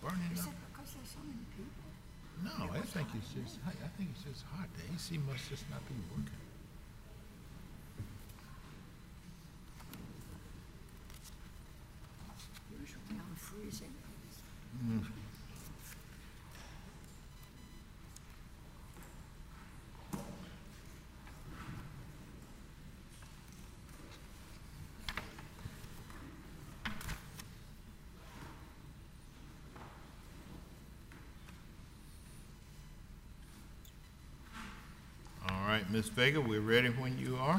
burning Is up. it because there's so many people? No, I think it's just hot. The AC must just not be working. Usually I'm freezing. All right, Ms. Vega, we're ready when you are.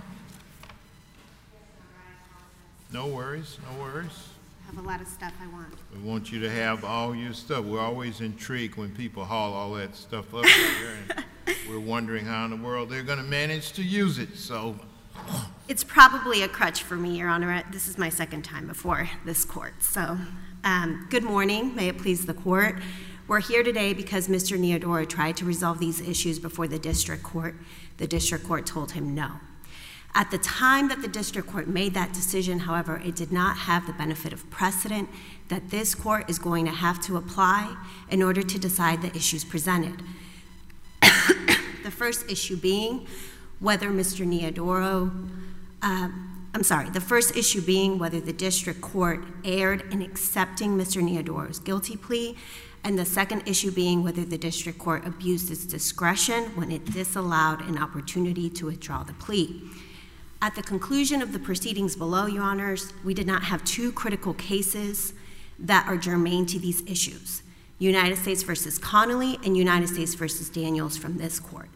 No worries, no worries. I have a lot of stuff I want. We want you to have all your stuff. We're always intrigued when people haul all that stuff up here, and we're wondering how in the world they're going to manage to use it. So, It's probably a crutch for me, Your Honor. This is my second time before this court. So, good morning. May it please the court. We're here today because Mr. Neodoro tried to resolve these issues before the district court. The district court told him no. At the time that the district court made that decision, however, it did not have the benefit of precedent that this court is going to have to apply in order to decide the issues presented. The first issue being whether Mr. Neodoro, the first issue being whether the district court erred in accepting Mr. Neodoro's guilty plea, and the second issue being whether the district court abused its discretion when it disallowed an opportunity to withdraw the plea. At the conclusion of the proceedings below, Your Honors, we did not have two critical cases that are germane to these issues: United States versus Connolly and United States versus Daniels from this court.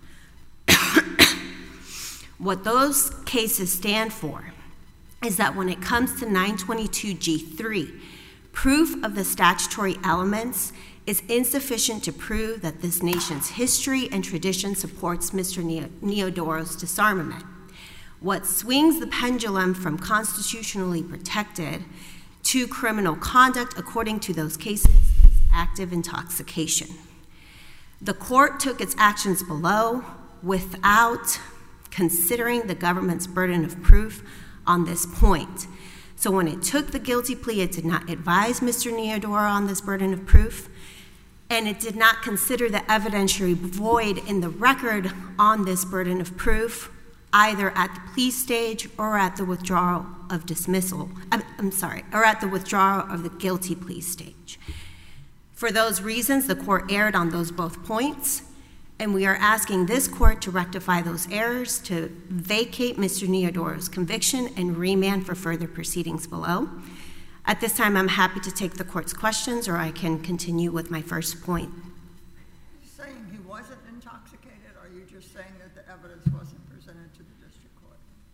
What those cases stand for is that when it comes to 922G3, proof of the statutory elements is insufficient to prove that this nation's history and tradition supports Mr. Neodoro's disarmament. What swings the pendulum from constitutionally protected to criminal conduct, according to those cases, is active intoxication. The court took its actions below without considering the government's burden of proof on this point. So when it took the guilty plea, it did not advise Mr. Neodoro on this burden of proof, and it did not consider the evidentiary void in the record on this burden of proof, either at the plea stage or at the withdrawal of or at the withdrawal of the guilty plea stage. For those reasons, the court erred on those both points, and we are asking this court to rectify those errors, to vacate Mr. Neodoro's conviction and remand for further proceedings below. At this time, I'm happy to take the court's questions, or I can continue with my first point. Are you saying he wasn't intoxicated, or are you just saying that the evidence wasn't presented to the district court?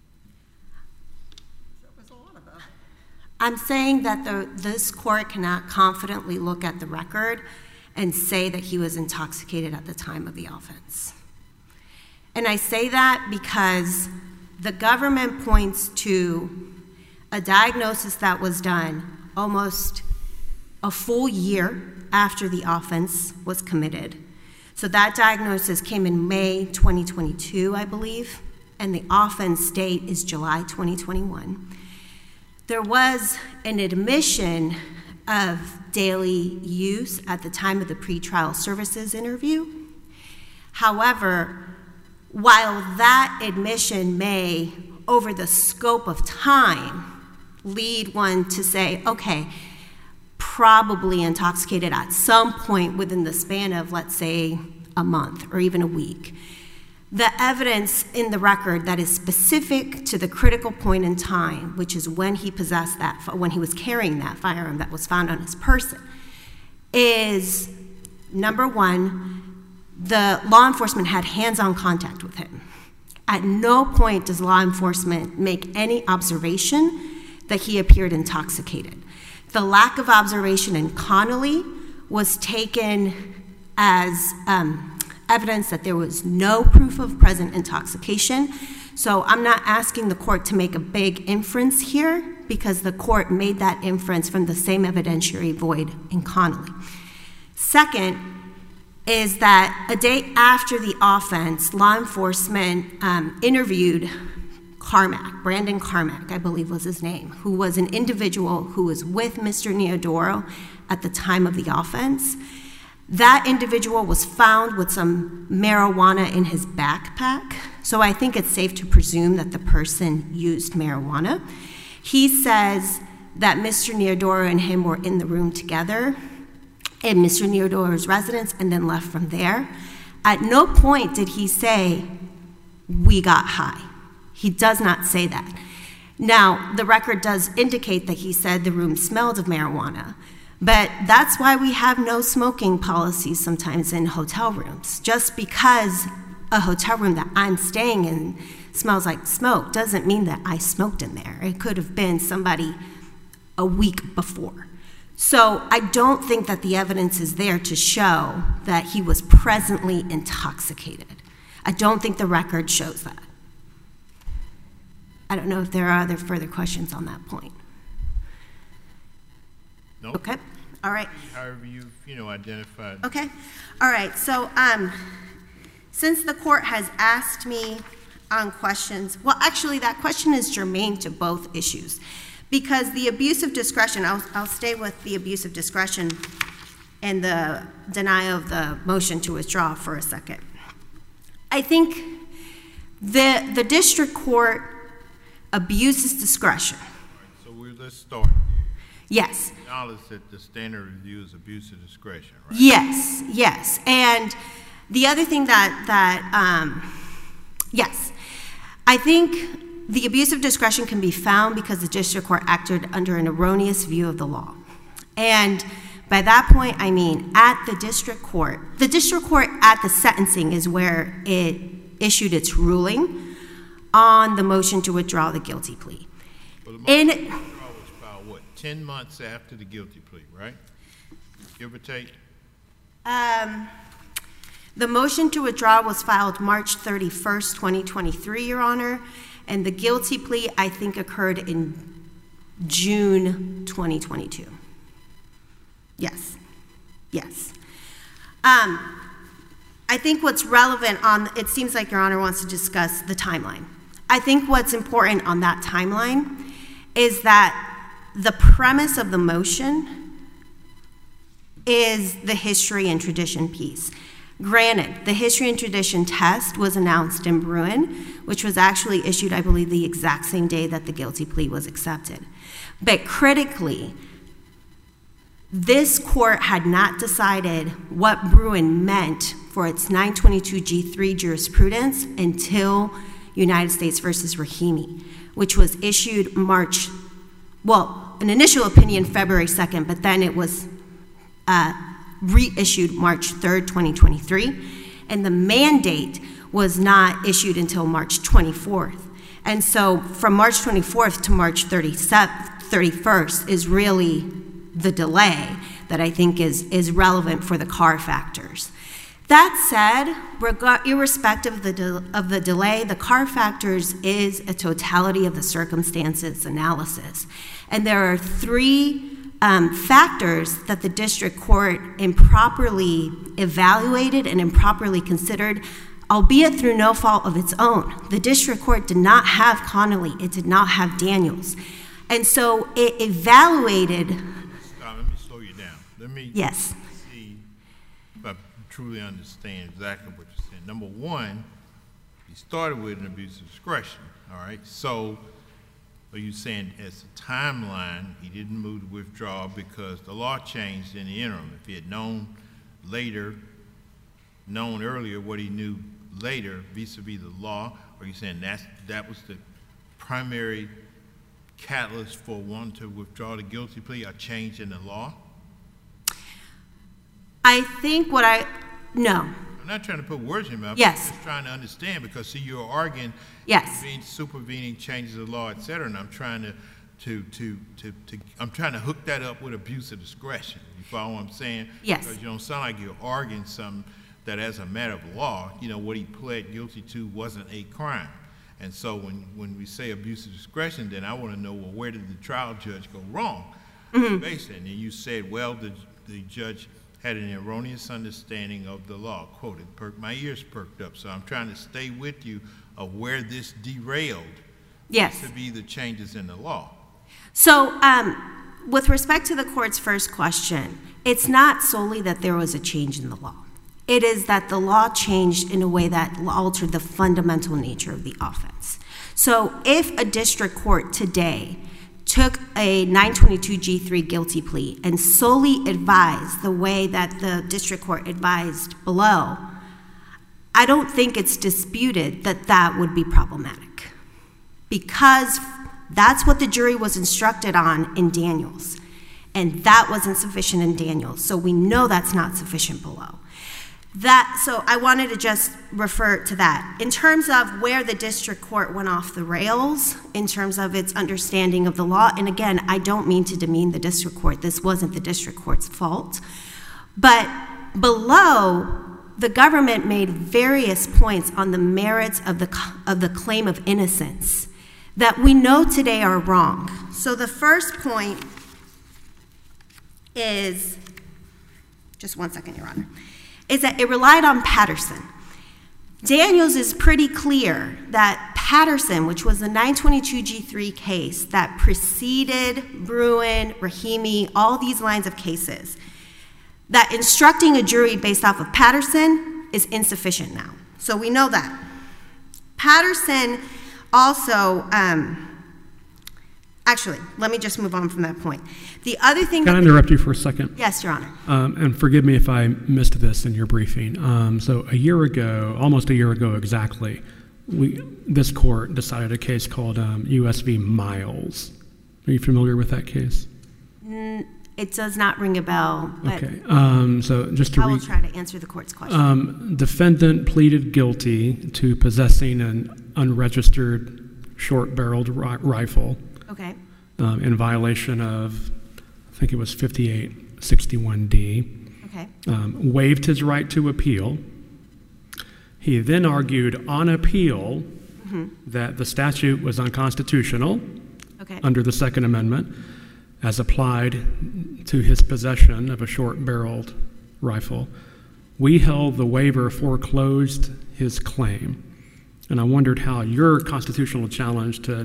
That was a lot about it. I'm saying that this court cannot confidently look at the record and say that he was intoxicated at the time of the offense. And I say that because the government points to a diagnosis that was done almost a full year after the offense was committed. So that diagnosis came in May 2022, I believe, and the offense date is July 2021. There was an admission of daily use at the time of the pretrial services interview. However, while that admission may, over the scope of time, lead one to say, okay, probably intoxicated at some point within the span of, let's say, a month or even a week, the evidence in the record that is specific to the critical point in time, which is when he possessed that, when he was carrying that firearm that was found on his person, is, number one, the law enforcement had hands-on contact with him. At no point does law enforcement make any observation that he appeared intoxicated. The lack of observation in Connolly was taken as evidence that there was no proof of present intoxication. So I'm not asking the court to make a big inference here, because the court made that inference from the same evidentiary void in Connolly. Second is that a day after the offense, law enforcement interviewed Carmack, Brandon Carmack, I believe was his name, who was an individual who was with Mr. Neodoro at the time of the offense. That individual was found with some marijuana in his backpack, so I think it's safe to presume that the person used marijuana. He says that Mr. Neodoro and him were in the room together in Mr. Neodoro's residence and then left from there. At no point did he say, "We got high." He does not say that. Now, the record does indicate that he said the room smelled of marijuana, but that's why we have no smoking policies sometimes in hotel rooms. Just because a hotel room that I'm staying in smells like smoke doesn't mean that I smoked in there. It could have been somebody a week before. So I don't think that the evidence is there to show that he was presently intoxicated. I don't think the record shows that. I don't know if there are other further questions on that point. No. Okay, all right. However you've, identified. Okay, all right, so since the court has asked me on questions, well, actually, that question is germane to both issues, because the abuse of discretion, I'll stay with the abuse of discretion and the denial of the motion to withdraw for a second. I think the district court abuses discretion. All right, so let's start. Yes. Acknowledge that the standard review is abuse of discretion, right? Yes, yes. And the other thing yes, I think the abuse of discretion can be found because the district court acted under an erroneous view of the law. And by that point, I mean at the district court at the sentencing is where it issued its ruling on the motion to withdraw the guilty plea. Well, the motion to withdraw was filed, 10 months after the guilty plea, right? Give or take? The motion to withdraw was filed March 31st, 2023, Your Honor, and the guilty plea, I think, occurred in June 2022. Yes, yes. I think what's relevant it seems like Your Honor wants to discuss the timeline. I think what's important on that timeline is that the premise of the motion is the history and tradition piece. Granted, the history and tradition test was announced in Bruin, which was actually issued, I believe, the exact same day that the guilty plea was accepted. But critically, this court had not decided what Bruin meant for its 922G3 jurisprudence until United States versus Rahimi, which was issued an initial opinion February 2nd, but then it was reissued March 3rd, 2023, and the mandate was not issued until March 24th. And so from March 24th to March 31st is really the delay that I think is relevant for the Carr factors. That said, irrespective of the delay, the Carr factors is a totality of the circumstances analysis. And there are three factors that the district court improperly evaluated and improperly considered, albeit through no fault of its own. The district court did not have Connolly, it did not have Daniels. And so it evaluated. Let me slow you down. Let me see if I truly understand exactly what you're saying. Number one, you started with an abuse of discretion, all right? So are you saying as a timeline, he didn't move to withdraw because the law changed in the interim? If he had known earlier what he knew later vis-a-vis the law, or are you saying that was the primary catalyst for one to withdraw the guilty plea, a change in the law? I think no. I'm not trying to put words in your mouth. Yes. I'm just trying to understand because, see, you're arguing supervening changes of the law, et cetera, and I'm trying to hook that up with abuse of discretion. You follow what I'm saying? Yes. Because you don't sound like you're arguing something that as a matter of law, what he pled guilty to wasn't a crime. And so when we say abuse of discretion, then I want to know, well, where did the trial judge go wrong? Basically, and then you said, well, the judge had an erroneous understanding of the law. Quoted, my ears perked up, so I'm trying to stay with you of where this derailed Yes. To be the changes in the law. So, with respect to the court's first question, it's not solely that there was a change in the law. It is that the law changed in a way that altered the fundamental nature of the offense. So if a district court today took a 922G3 guilty plea and solely advised the way that the district court advised below, I don't think it's disputed that that would be problematic, because that's what the jury was instructed on in Daniels, and that wasn't sufficient in Daniels, so we know that's not sufficient below. So I wanted to just refer to that. In terms of where the district court went off the rails, in terms of its understanding of the law, and again, I don't mean to demean the district court. This wasn't the district court's fault. But below, the government made various points on the merits of the claim of innocence that we know today are wrong. So the first point is, just one second, Your Honor, is that it relied on Patterson. Daniels is pretty clear that Patterson, which was the 922G3 case that preceded Bruin, Rahimi, all these lines of cases, that instructing a jury based off of Patterson is insufficient now. So we know that. Patterson also, actually, let me just move on from that point. The other thing— Can I interrupt you for a second? Yes, Your Honor. And forgive me if I missed this in your briefing. So a year ago, almost a year ago exactly, this court decided a case called U.S. v. Miles. Are you familiar with that case? It does not ring a bell, but okay. So just to I will try to answer the court's question. Defendant pleaded guilty to possessing an unregistered short-barreled rifle. Okay. In violation of, I think it was 5861D. Okay. Waived his right to appeal. He then argued on appeal that the statute was unconstitutional under the Second Amendment as applied to his possession of a short-barreled rifle. We held the waiver foreclosed his claim. And I wondered how your constitutional challenge to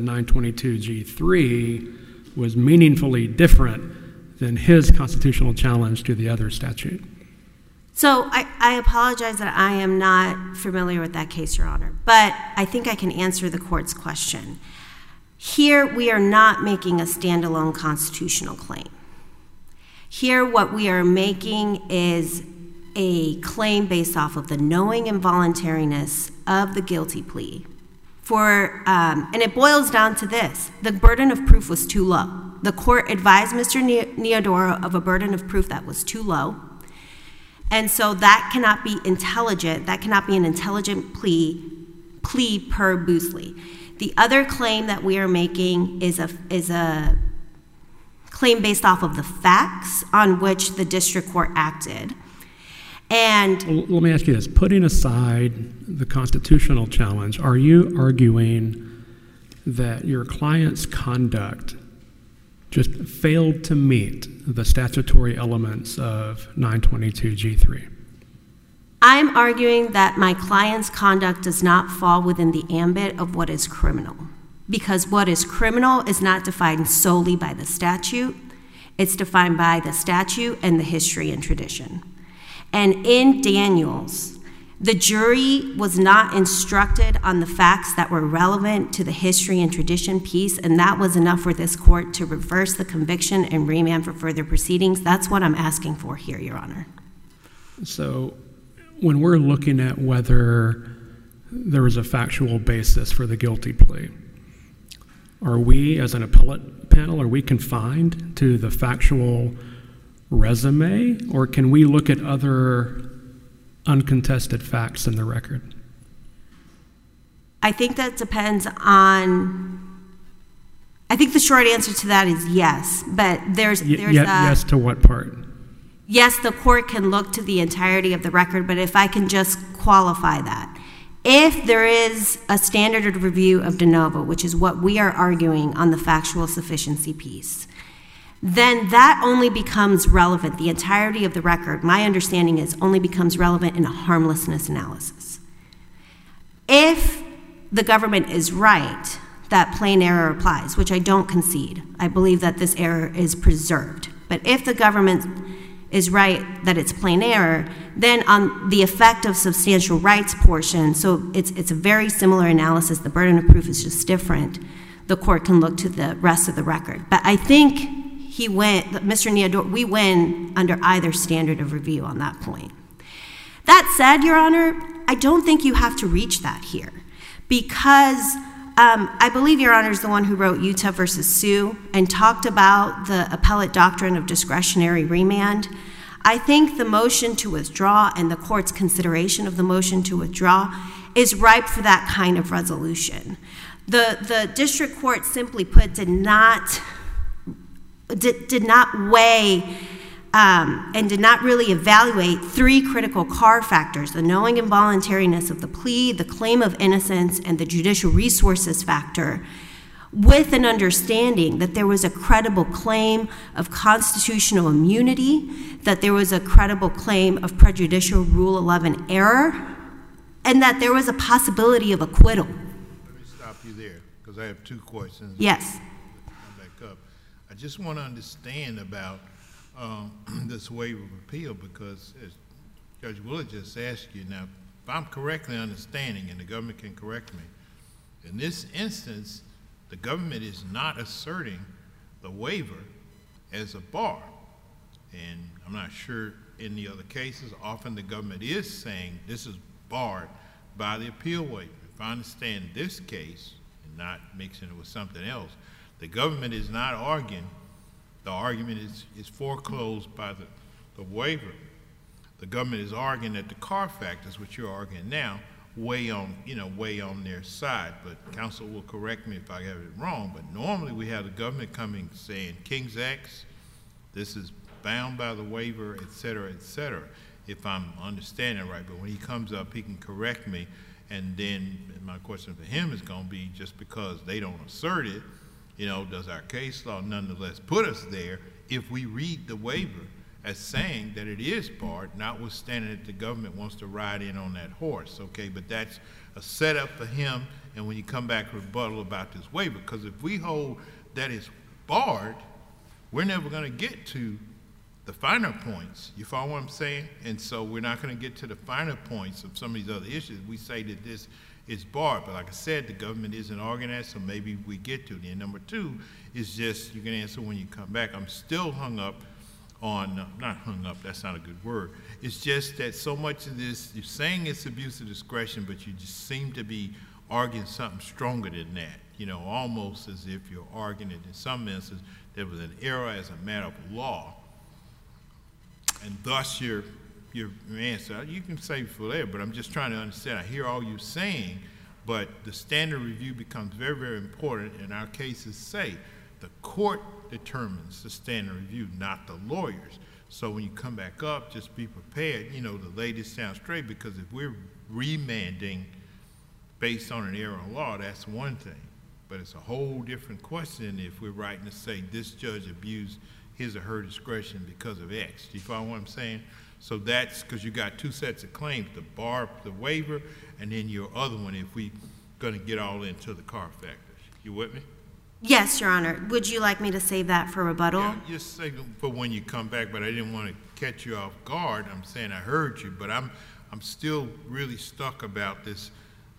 922G3 was meaningfully different than his constitutional challenge to the other statute. So I apologize that I am not familiar with that case, Your Honor, but I think I can answer the court's question. Here, we are not making a standalone constitutional claim. Here, what we are making is a claim based off of the knowing involuntariness of the guilty plea. And it boils down to this: the burden of proof was too low. The court advised Mr. Neodoro of a burden of proof that was too low, and so that cannot be intelligent. That cannot be an intelligent plea per Boosley. The other claim that we are making is a claim based off of the facts on which the district court acted. And well, let me ask you this. Putting aside the constitutional challenge, are you arguing that your client's conduct just failed to meet the statutory elements of 922G3? I'm arguing that my client's conduct does not fall within the ambit of what is criminal, because what is criminal is not defined solely by the statute. It's defined by the statute and the history and tradition. And in Daniels, the jury was not instructed on the facts that were relevant to the history and tradition piece, and that was enough for this court to reverse the conviction and remand for further proceedings. That's what I'm asking for here, Your Honor. So when we're looking at whether there was a factual basis for the guilty plea, are we, as an appellate panel, are we confined to the factual resume, or can we look at other uncontested facts in the record? I think that depends on— I think the short answer to that is yes, but there's yes to what part? Yes, the court can look to the entirety of the record, but if I can just qualify that. If there is a standard of review of de novo, which is what we are arguing on the factual sufficiency piece, then that only becomes relevant. The entirety of the record, my understanding is, only becomes relevant in a harmlessness analysis. If the government is right that plain error applies, which I don't concede. I believe that this error is preserved. But if the government is right that it's plain error, then on the effect of substantial rights portion, so it's a very similar analysis, the burden of proof is just different, the court can look to the rest of the record. But I think Mr. Neodoro, we win under either standard of review on that point. That said, Your Honor, I don't think you have to reach that here, because I believe Your Honor is the one who wrote Utah versus Sue and talked about the appellate doctrine of discretionary remand. I think the motion to withdraw and the court's consideration of the motion to withdraw is ripe for that kind of resolution. The district court, simply put, did not weigh and did not really evaluate three critical Carr factors: the knowing involuntariness of the plea, the claim of innocence, and the judicial resources factor, with an understanding that there was a credible claim of constitutional immunity, that there was a credible claim of prejudicial Rule 11 error, and that there was a possibility of acquittal. Let me stop you there, because I have two questions. Yes. Come back up. I just want to understand about this waiver of appeal, because as Judge Willard just asked you, now, if I'm correctly understanding, and the government can correct me, in this instance, the government is not asserting the waiver as a bar. And I'm not sure in the other cases, often the government is saying this is barred by the appeal waiver. If I understand this case, and not mixing it with something else, the government is not arguing. The argument is foreclosed by the waiver. The government is arguing that the Carr factors, which you're arguing now, weigh on their side. But counsel will correct me if I have it wrong. But normally we have the government coming saying King's X, this is bound by the waiver, et cetera, if I'm understanding right. But when he comes up, he can correct me. And then my question for him is going to be, just because they don't assert it, does our case law nonetheless put us there if we read the waiver as saying that it is barred, notwithstanding that the government wants to ride in on that horse, okay? But that's a setup for him, and when you come back rebuttal about this waiver, because if we hold that it's barred, we're never going to get to the finer points. You follow what I'm saying? And so we're not going to get to the finer points of some of these other issues. We say that this is barred, but like I said, the government isn't arguing that, so maybe we get to it. And number two is just, you can answer when you come back. I'm still hung up on, not hung up, that's not a good word. It's just that so much of this, you're saying it's abuse of discretion, but you just seem to be arguing something stronger than that. Almost as if you're arguing it in some instances there was an error as a matter of law, and thus your answer, you can say for later, but I'm just trying to understand. I hear all you're saying, but the standard review becomes very, very important, and our cases say the court determines the standard review, not the lawyers. So when you come back up, just be prepared, the latest sounds straight, because if we're remanding based on an error of law, that's one thing. But it's a whole different question if we're writing to say this judge abused his or her discretion because of X. Do you follow what I'm saying? So that's because you got two sets of claims, the bar, the waiver, and then your other one if we going to get all into the Carr factors. You with me? Yes, Your Honor. Would you like me to save that for rebuttal? Yeah, just say for when you come back, but I didn't want to catch you off guard. I'm saying I heard you, but I'm still really stuck about this.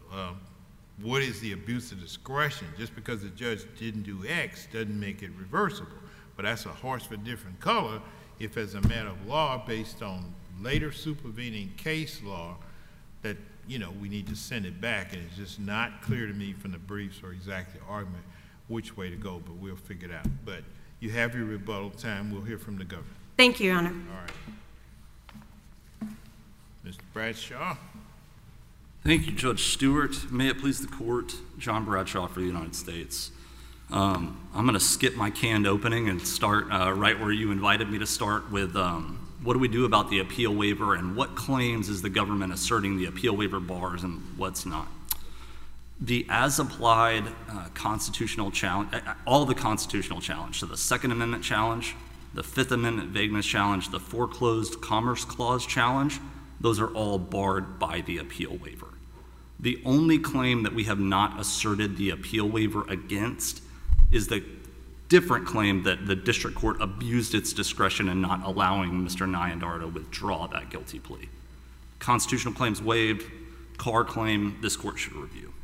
What is the abuse of discretion? Just because the judge didn't do X doesn't make it reversible. But that's a horse for different color if, as a matter of law, based on later supervening case law, that we need to send it back, and it's just not clear to me from the briefs or exactly the argument which way to go, but we'll figure it out. But you have your rebuttal time. We'll hear from the governor. Thank you, Your Honor. All right. Mr. Bradshaw. Thank you, Judge Stewart. May it please the court, John Bradshaw for the United States. I'm going to skip my canned opening and start right where you invited me to start with what do we do about the appeal waiver and what claims is the government asserting the appeal waiver bars and what's not. The as-applied constitutional challenge, all the constitutional challenge, so the Second Amendment challenge, the Fifth Amendment vagueness challenge, the foreclosed Commerce Clause challenge, those are all barred by the appeal waiver. The only claim that we have not asserted the appeal waiver against is the different claim that the district court abused its discretion in not allowing Mr. Nyandar to withdraw that guilty plea. Constitutional claims waived, Carr claim this court should review.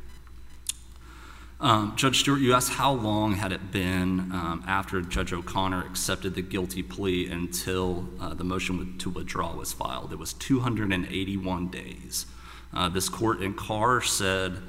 Judge Stewart, you asked how long had it been after Judge O'Connor accepted the guilty plea until the motion to withdraw was filed. It was 281 days. This court in Carr said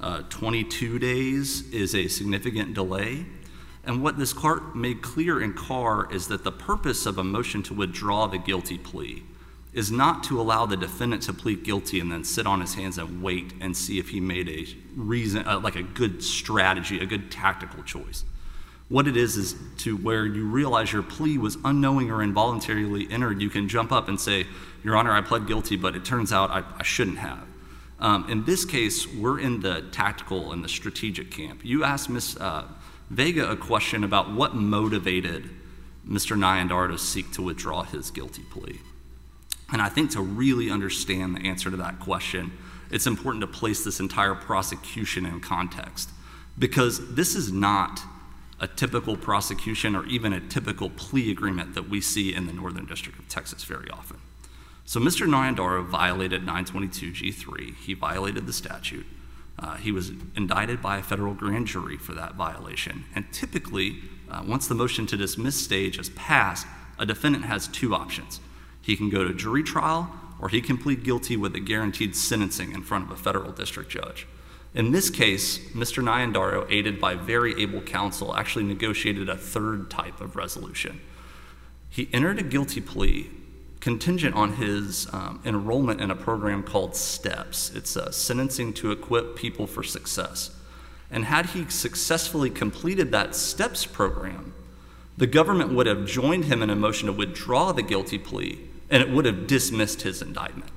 22 days is a significant delay. And what this court made clear in Carr is that the purpose of a motion to withdraw the guilty plea is not to allow the defendant to plead guilty and then sit on his hands and wait and see if he made a reason, like a good strategy, a good tactical choice. What it is to where you realize your plea was unknowing or involuntarily entered, you can jump up and say, Your Honor, I pled guilty, but it turns out I shouldn't have. In this case, we're in the tactical and the strategic camp. You asked Ms. Vega a question about what motivated Mr. Nyandar to seek to withdraw his guilty plea. And I think to really understand the answer to that question, it's important to place this entire prosecution in context, because this is not a typical prosecution or even a typical plea agreement that we see in the Northern District of Texas very often. So Mr. Nyandar violated 922G3. He violated the statute. He was indicted by a federal grand jury for that violation. And typically, once the motion to dismiss stage is passed, a defendant has two options. He can go to jury trial, or he can plead guilty with a guaranteed sentencing in front of a federal district judge. In this case, Mr. Nyandar, aided by very able counsel, actually negotiated a third type of resolution. He entered a guilty plea contingent on his enrollment in a program called STEPS. It's sentencing to equip people for success. And had he successfully completed that STEPS program, the government would have joined him in a motion to withdraw the guilty plea, and it would have dismissed his indictment.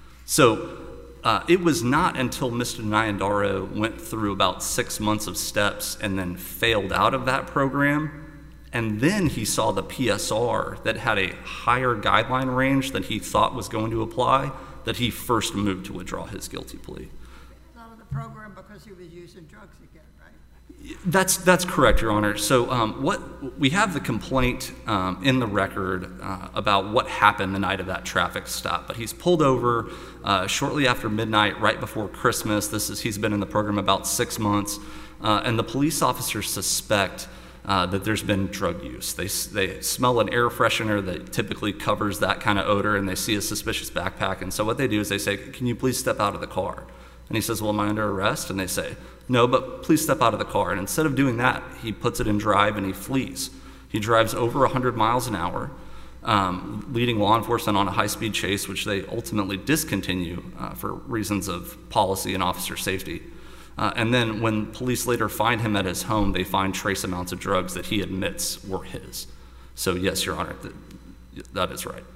So it was not until Mr. Nyandar went through about 6 months of STEPS and then failed out of that program, and then he saw the PSR that had a higher guideline range than he thought was going to apply, that he first moved to withdraw his guilty plea. Out of the program because he was using drugs again, right? That's correct, Your Honor. So what we have the complaint in the record about what happened the night of that traffic stop. But he's pulled over shortly after midnight, right before Christmas. He's been in the program about 6 months, and the police officers suspect that there's been drug use. They smell an air freshener that typically covers that kind of odor, and they see a suspicious backpack. And so what they do is they say, "Can you please step out of the car?" And he says, "Well, am I under arrest?" And they say, "No, but please step out of the car." And instead of doing that, he puts it in drive and he flees. He drives over 100 miles an hour, leading law enforcement on a high-speed chase, which they ultimately discontinue for reasons of policy and officer safety. And then when police later find him at his home, they find trace amounts of drugs that he admits were his. So yes, Your Honor, that is right.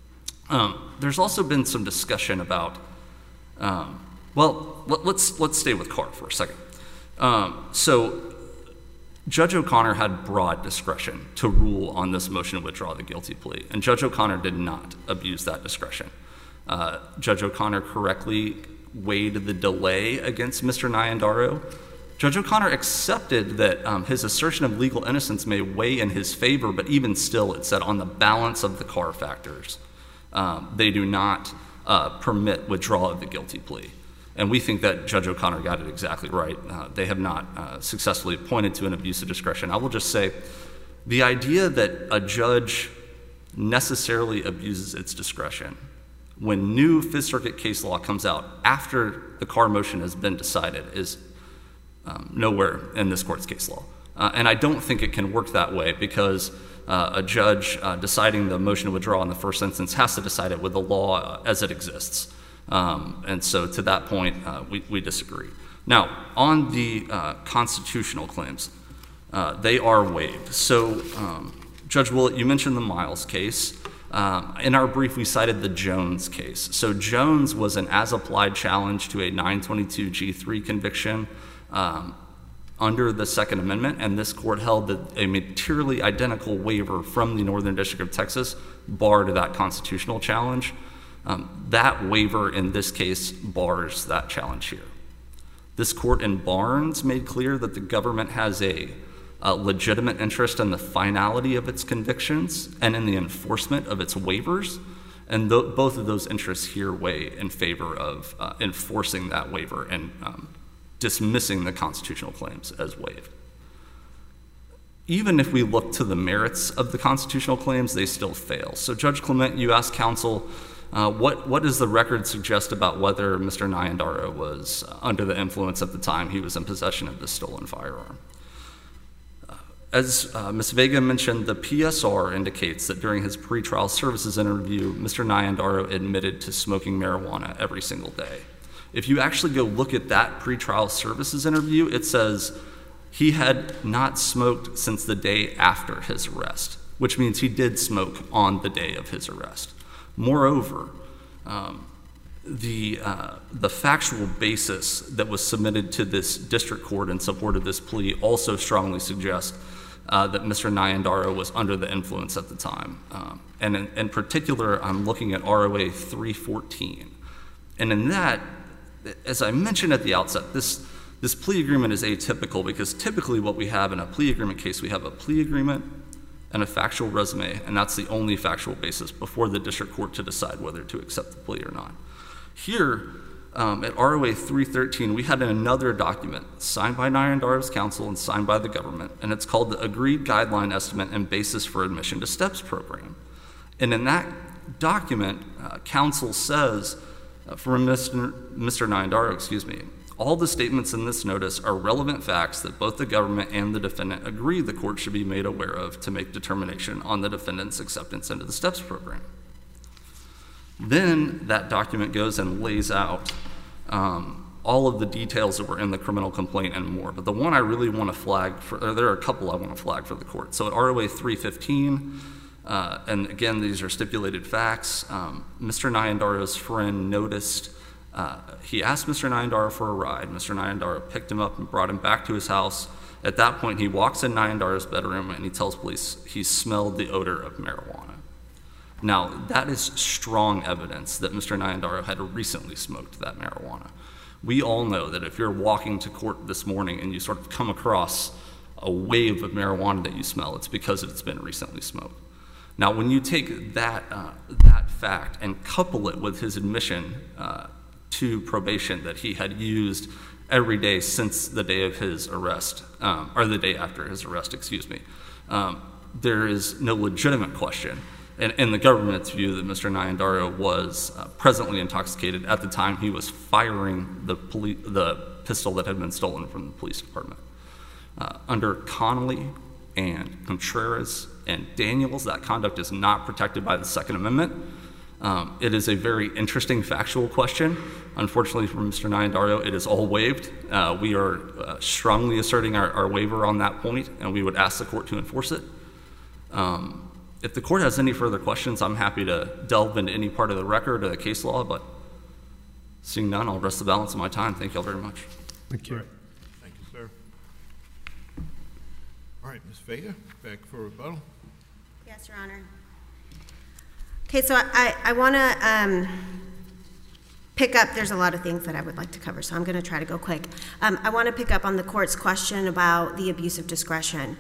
There's also been some discussion about, let's stay with Carr for a second. So Judge O'Connor had broad discretion to rule on this motion to withdraw the guilty plea, and Judge O'Connor did not abuse that discretion. Judge O'Connor correctly weighed the delay against Mr. Nyandar. Judge O'Connor accepted that his assertion of legal innocence may weigh in his favor, but even still, it said on the balance of the Carr factors, they do not permit withdrawal of the guilty plea. And we think that Judge O'Connor got it exactly right. They have not successfully pointed to an abuse of discretion. I will just say the idea that a judge necessarily abuses its discretion when new Fifth Circuit case law comes out after the Carr motion has been decided is nowhere in this court's case law. And I don't think it can work that way because a judge deciding the motion to withdraw in the first instance has to decide it with the law as it exists. And so to that point, we disagree. Now, on the constitutional claims, they are waived. So, Judge Willett, you mentioned the Miles case. In our brief, we cited the Jones case. So Jones was an as-applied challenge to a 922G3 conviction under the Second Amendment, and this court held that a materially identical waiver from the Northern District of Texas barred that constitutional challenge. That waiver in this case bars that challenge here. This court in Barnes made clear that the government has a legitimate interest in the finality of its convictions and in the enforcement of its waivers, and both of those interests here weigh in favor of enforcing that waiver and dismissing the constitutional claims as waived. Even if we look to the merits of the constitutional claims, they still fail. So Judge Clement, you asked counsel, what does the record suggest about whether Mr. Nyandaro was under the influence at the time he was in possession of the stolen firearm? As Ms. Vega mentioned, the PSR indicates that during his pretrial services interview, Mr. Nyandaro admitted to smoking marijuana every single day. If you actually go look at that pretrial services interview, it says he had not smoked since the day after his arrest, which means he did smoke on the day of his arrest. Moreover, the factual basis that was submitted to this district court in support of this plea also strongly suggests that Mr. Nyandaro was under the influence at the time. And in particular, I'm looking at ROA 314. And in that, as I mentioned at the outset, this plea agreement is atypical because typically what we have in a plea agreement case, we have a plea agreement and a factual resume, and that's the only factual basis before the district court to decide whether to accept the plea or not. Here, at ROA 313, we had another document signed by Nyandaro's counsel and signed by the government, and it's called the Agreed Guideline Estimate and Basis for Admission to STEPS Program. And in that document, counsel says, for Mr. Nyandaro, all the statements in this notice are relevant facts that both the government and the defendant agree the court should be made aware of to make determination on the defendant's acceptance into the STEPS program. Then that document goes and lays out all of the details that were in the criminal complaint and more. But the one I really want to flag, there are a couple I want to flag for the court. So at ROA 315, and again, these are stipulated facts, Mr. Nyandaro's friend noticed, he asked Mr. Nyandaro for a ride. Mr. Nyandaro picked him up and brought him back to his house. At that point, he walks in Nyandaro's bedroom and he tells police he smelled the odor of marijuana. Now, that is strong evidence that Mr. Nyandaro had recently smoked that marijuana. We all know that if you're walking to court this morning and you sort of come across a wave of marijuana that you smell, it's because it's been recently smoked. Now, when you take that fact and couple it with his admission to probation that he had used every day since the day of his arrest, or the day after his arrest, there is no legitimate question in the government's view that Mr. Nyandaro was presently intoxicated at the time he was firing the pistol that had been stolen from the police department. Under Connolly and Contreras and Daniels, that conduct is not protected by the Second Amendment. It is a very interesting factual question. Unfortunately for Mr. Nyandaro, it is all waived. We are strongly asserting our waiver on that point, and we would ask the court to enforce it. If the court has any further questions, I'm happy to delve into any part of the record or the case law, but seeing none, I'll rest the balance of my time. Thank you all very much. Thank you. Thank you, sir. All right, Ms. Vega, back for rebuttal. Yes, Your Honor. Okay, so I want to pick up, there's a lot of things that I would like to cover, so I'm going to try to go quick. I want to pick up on the court's question about the abuse of discretion.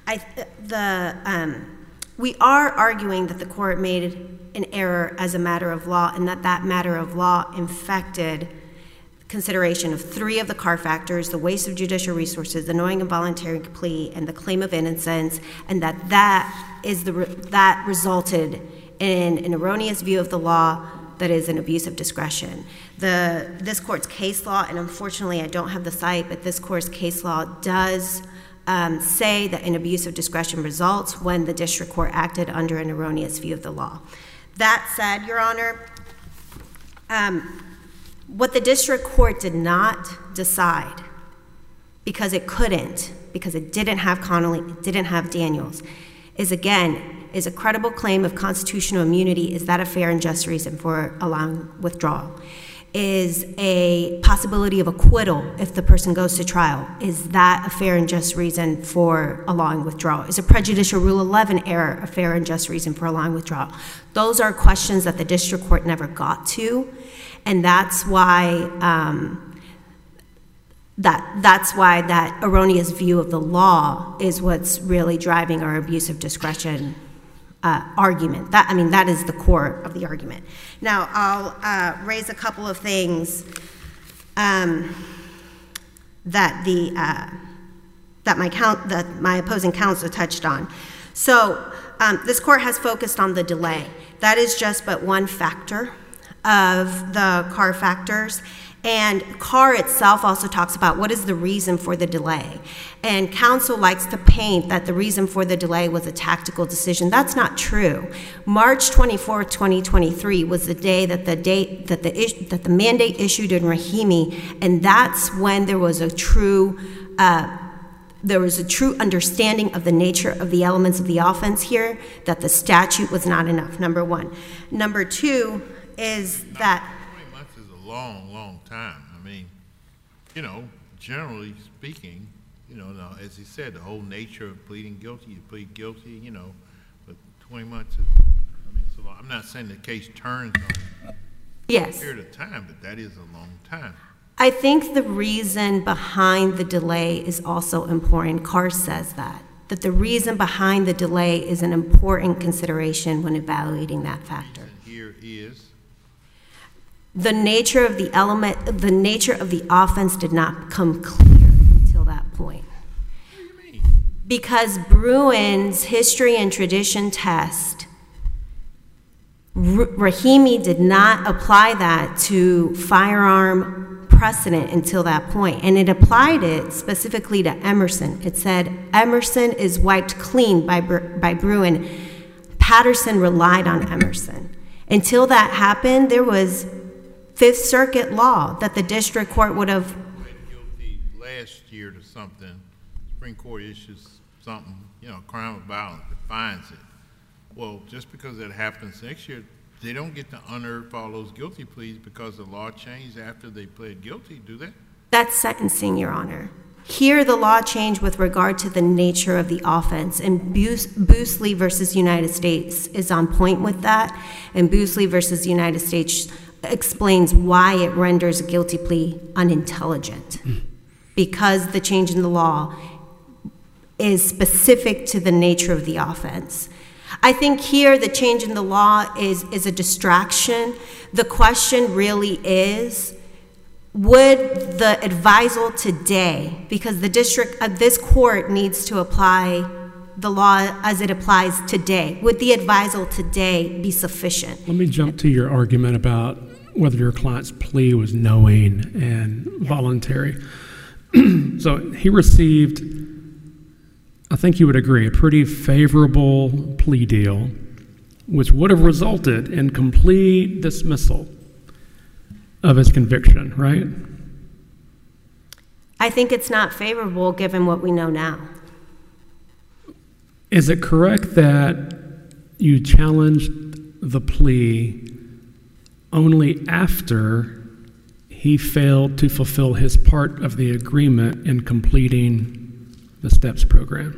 We are arguing that the court made an error as a matter of law and that matter of law infected consideration of 3 of the CAR factors, the waste of judicial resources, the knowing and voluntary plea, and the claim of innocence, and that resulted in an erroneous view of the law that is an abuse of discretion. This court's case law, and unfortunately I don't have the site, but this court's case law does say that an abuse of discretion results when the district court acted under an erroneous view of the law. That said, Your Honor, what the district court did not decide, because it couldn't, because it didn't have Connolly, it didn't have Daniels, is a credible claim of constitutional immunity. Is that a fair and just reason for allowing withdrawal? Is a possibility of acquittal if the person goes to trial? Is that a fair and just reason for allowing withdrawal? Is a prejudicial Rule 11 error a fair and just reason for allowing withdrawal? Those are questions that the district court never got to, and that's why That's why that erroneous view of the law is what's really driving our abuse of discretion argument. That is the core of the argument. Now, I'll raise a couple of things that my opposing counsel touched on. So, this court has focused on the delay. That is just but one factor of the Carr factors. And Carr itself also talks about what is the reason for the delay. And counsel likes to paint that the reason for the delay was a tactical decision. That's not true. March 24th, 2023 was the day that the mandate issued in Rahimi, and that's when there was a true understanding of the nature of the elements of the offense here, that the statute was not enough, number one. Number two is that 20 months is a long, long time. I mean, generally speaking, now, as he said, the whole nature of pleading guilty, you plead guilty, but 20 months is, it's a long. I'm not saying the case turns on a period of time, but that is a long time. I think the reason behind the delay is also important. Carr says that the reason behind the delay is an important consideration when evaluating that factor. Here is the nature of the offense did not come clear until that point. What do you mean? Because Bruin's history and tradition test, Rahimi did not apply that to firearm precedent until that point, and it applied it specifically to Emerson. It said Emerson is wiped clean by Bruin. Patterson relied on Emerson. Until that happened, there was Fifth Circuit law that the district court would have pled guilty last year to something. Supreme Court issues something, crime of violence, defines it. Well, just because that happens next year, they don't get to unearth all those guilty pleas because the law changed after they pled guilty, do they? That's sentencing, Your Honor. Here, the law changed with regard to the nature of the offense, and Boosley versus United States is on point with that, and Boosley versus United States explains why it renders a guilty plea unintelligent, because the change in the law is specific to the nature of the offense. I think here the change in the law is a distraction. The question really is, would the advisal today, because this court needs to apply the law as it applies today, would the advisal today be sufficient? Let me jump to your argument about whether your client's plea was knowing and voluntary. So he received, I think you would agree, a pretty favorable plea deal, which would have resulted in complete dismissal of his conviction, right? I think it's not favorable given what we know now. Is it correct that you challenged the plea only after he failed to fulfill his part of the agreement in completing the STEPS program?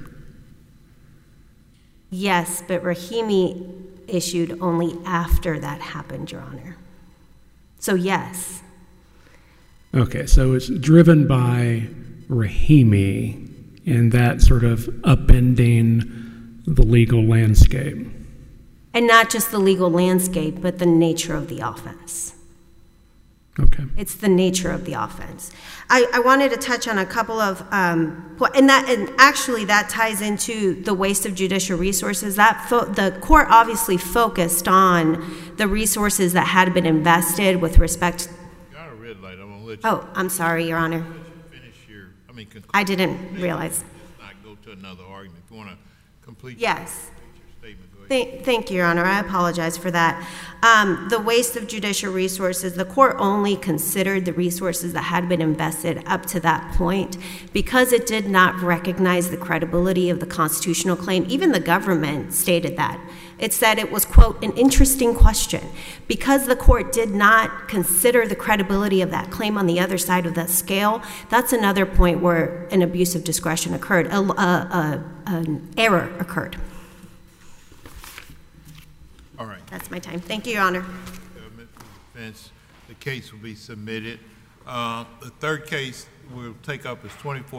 Yes, but Rahimi issued only after that happened, Your Honor. So yes. Okay, so it's driven by Rahimi and that sort of upending the legal landscape. And not just the legal landscape, but the nature of the offense. Okay. It's the nature of the offense. I wanted to touch on a couple of, and actually that ties into the waste of judicial resources. The court obviously focused on the resources that had been invested with respect. You got a red light. I'm gonna let you. Oh, I'm sorry, Your Honor. Finish your. I didn't realize. Not go to another argument. If you want to complete. Yes. Your statement, go ahead. Thank you, Your Honor. I apologize for that. The waste of judicial resources, the court only considered the resources that had been invested up to that point because it did not recognize the credibility of the constitutional claim. Even the government stated that. It said it was, quote, an interesting question. Because the court did not consider the credibility of that claim on the other side of that scale, that's another point where an abuse of discretion occurred, an error occurred. All right. That's my time. Thank you, Your Honor. Government for defense. The case will be submitted. The third case we'll take up is 24